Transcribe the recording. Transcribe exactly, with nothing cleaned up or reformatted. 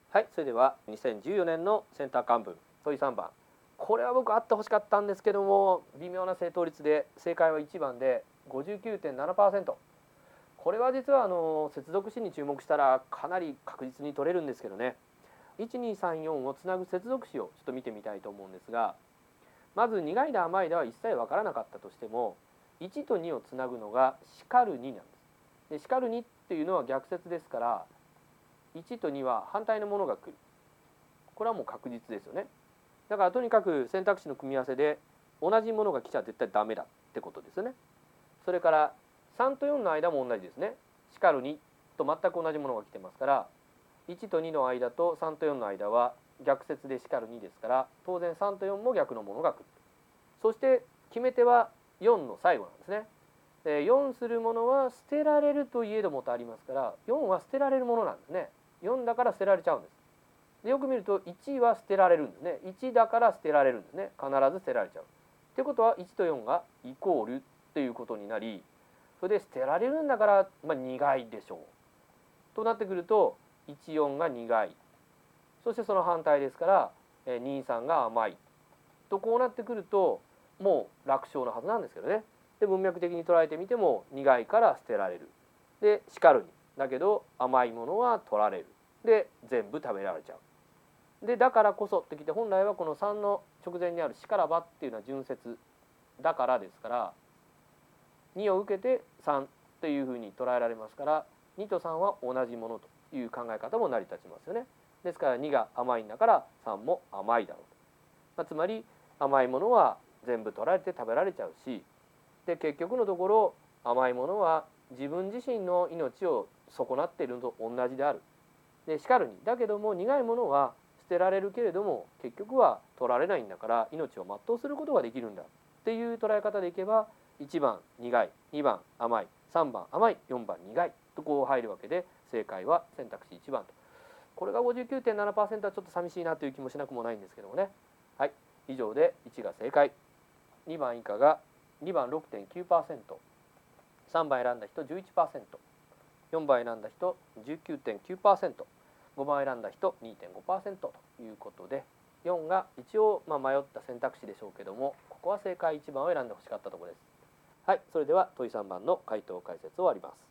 はい、それではにせんじゅうよねんのセンター漢文問いさんばん、これは僕あってほしかったんですけども微妙な正答率で正解はいちばんで ごじゅうきゅうてんななパーセント。 これは実はあの接続詞に注目したらかなり確実に取れるんですけどね。いちにさんよんをつなぐ接続詞をちょっと見てみたいと思うんですが、まず苦いだ甘いだは一切分からなかったとしてもいちとにをつなぐのがしかるになんです。でしかるにっていうのは逆説ですからいちとには反対のものが来る。これはもう確実ですよね。だからとにかく選択肢の組み合わせで同じものが来ちゃ絶対ダメだってことですよね。それからさんとよんの間も同じですね。しかるにと全く同じものが来てますからいちとにの間とさんとよんの間は逆説でしかるにですから当然さんとよんも逆のものが来る。そして決め手はよんの最後なんですね。でよんするものは捨てられるといえどもとありますからよんは捨てられるものなんですね。よんだから捨てられちゃうんです。でよく見るといちは捨てられるんですね。いちだから捨てられるんですね。必ず捨てられちゃう。ってことはいちとよんがイコールっていうことになり、それで捨てられるんだから、まあ、苦いでしょうとなってくるといちよんが苦い、そしてその反対ですからにさんが甘いとこうなってくるともう楽勝のはずなんですけどね。で文脈的に捉えてみても苦いから捨てられるでしかるにだけど甘いものは取られるで全部食べられちゃう。でだからこそってきて本来はこのさんの直前にあるしからばっていうのは順接だからですからにを受けてさんというふうに捉えられますからにとさんは同じものという考え方も成り立ちますよね。ですからにが甘いんだからさんも甘いだろうと、まあ、つまり甘いものは全部取られて食べられちゃうしで結局のところ甘いものは自分自身の命を損なっているのと同じである。でしかるにだけども苦いものは捨てられるけれども結局は取られないんだから命を全うすることができるんだっていう捉え方でいけばいちばん苦い、にばん甘い、さんばん甘い、よんばん苦いとこう入るわけで正解は選択肢いちばんと。これが ごじゅうきゅうてんななパーセント はちょっと寂しいなという気もしなくもないんですけどもね。はい、以上でいちが正解、にばん以下がにばん ろくてんきゅうパーセント、さんばん選んだ人 じゅういちパーセント、よんばん選んだ人 じゅうきゅうてんきゅうパーセント、ごばん選んだ人 にてんごパーセント ということでよんが一応まあ迷った選択肢でしょうけどもここは正解いちばんを選んでほしかったところです。はい、それでは問いさんばんの回答解説を終わります。